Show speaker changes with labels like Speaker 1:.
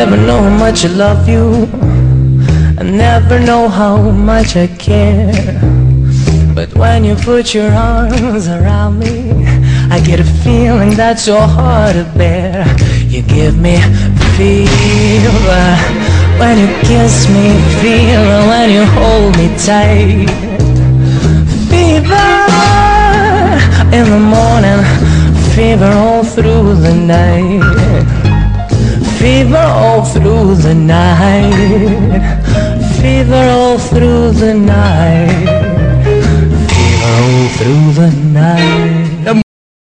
Speaker 1: never know how much I love you. I never know how much I care. But when you put your arms around me, I get a feeling that's so hard to bear. You give me fever when you kiss me, fever when you hold me tight. Fever in the morning, fever all through the night. Fever all through the night. Fever all through the night. Fever all through the night.